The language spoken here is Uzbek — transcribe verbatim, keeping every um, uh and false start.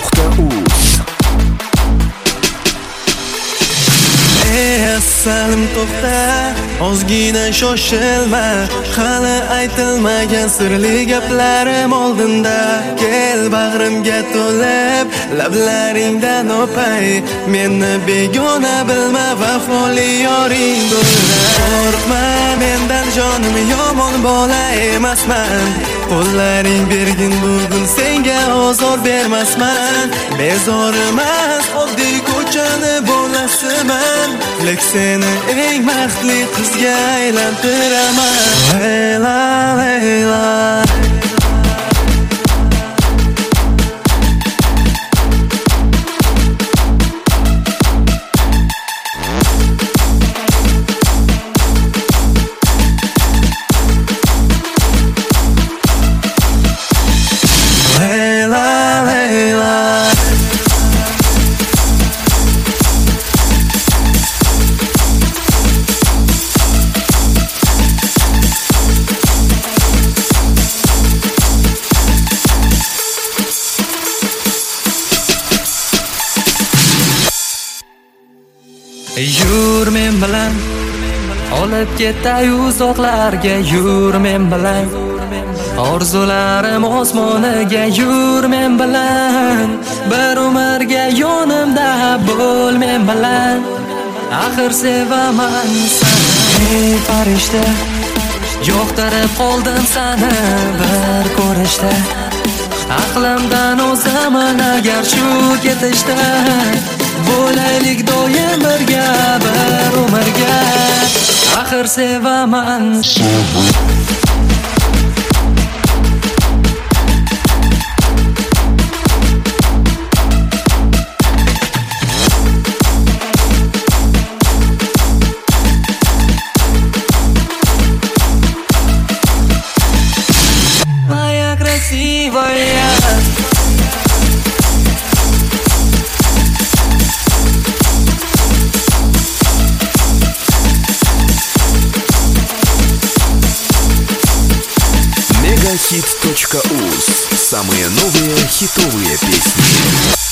nuqta uz. Salim to'xta, ozgina shoshilma, hali aytilmagan sirli gaplarim oldinda. Kel bag'rimga to'lib, lablaringdan o'pay, meni begona bilma, vafoli yoring bo'lma. Qo'rqma mendan jonim, yomon bola emasman. Qo'llaring bergin bugun senga ozor bermasman. Bezor emas, oddiy ko'chani bolasiman. Lek seni eng baxtli qizga aylantiraman. Layla, Layla. Yur men bilan, olib ketay uzoqlarga. Yur men bilan, orzularim osmoniga. Yur men bilan, bir umrga yonimda bo'l men bilan. Axir sevaman seni. Ey farishta, yo'qtirib qoldim seni bir ko'rishda. Aqlimdan o'zaman agar shu ketishda. Bo'laylik doim birga, bir umrga. Axir sevaman seni. Моя красивая. мегахит точка уз. Самые новые хитовые песни.